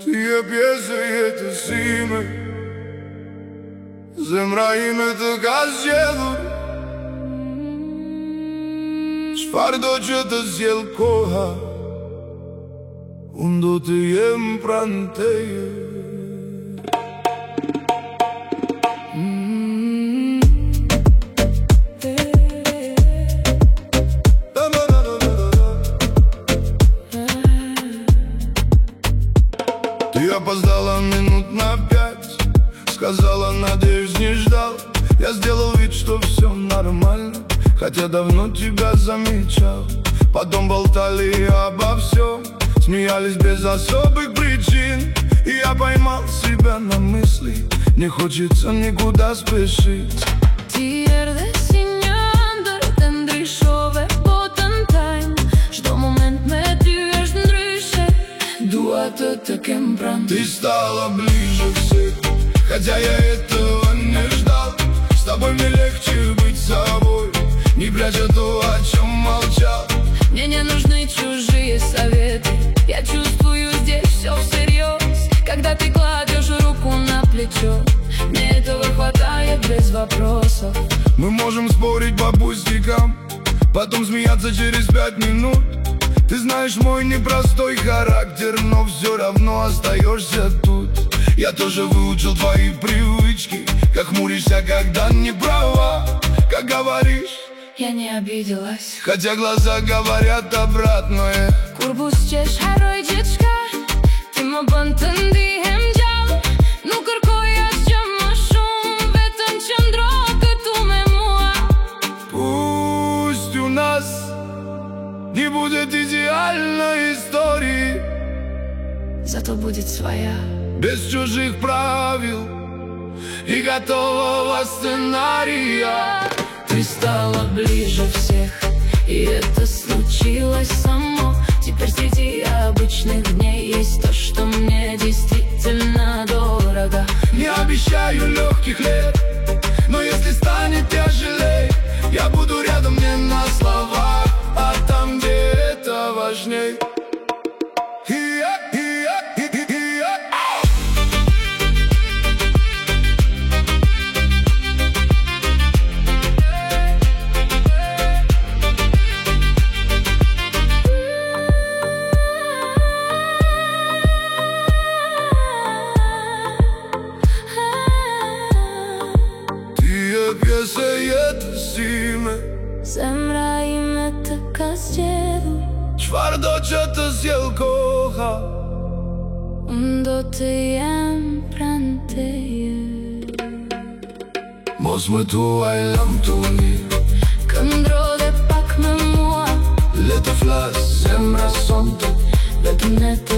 Ti e pjesë e jetës sime, zemra ime të ka zgjedhur. Çfarëdo që të sjell koha, unë do të jem pranë teje. Ты опоздала минут на 5, сказала, надеюсь, не ждал. Я сделал вид, что все нормально, хотя давно тебя замечал. Потом болтали обо всем, смеялись без особых причин. И я поймал себя на мысли, не хочется никуда спешить. Ты стала ближе всех, хотя я этого не ждал. С тобой мне легче быть собой, не пряча то, о чем молчал. Мне не нужны чужие советы, я чувствую здесь все всерьез. Когда ты кладешь руку на плечо, мне этого хватает без вопросов. Мы можем спорить по пустякам, потом смеяться через 5 минут. Ты знаешь мой непростой характер, но все равно остаешься тут. Я тоже выучил твои привычки, как хмуришься, когда не права. Как говоришь, я не обиделась, хотя глаза говорят обратное. Курбусчеш харой дечка, ты мо бантан диhem jam. Ну кыркой ашчам машум, ветан чандрока ту мемуа. Пусть у нас не будет идеальной истории, зато будет своя, без чужих правил и готового сценария. Ты стала ближе всех, и это случилось само. Теперь среди обычных дней есть то, что мне действительно дорого. Не обещаю легких лет, но если станет тяжелей, я буду рядом не на словах, а там, где это важней. Pjesë jetës time, zemra ime të ka zgjedhur. Çfarëdo që të sjell koha, unë do të jem pranë teje. Mos më tuaj lamtuni, këndro dhe pak me mua. Le të flas zemra sonte, vetëm ne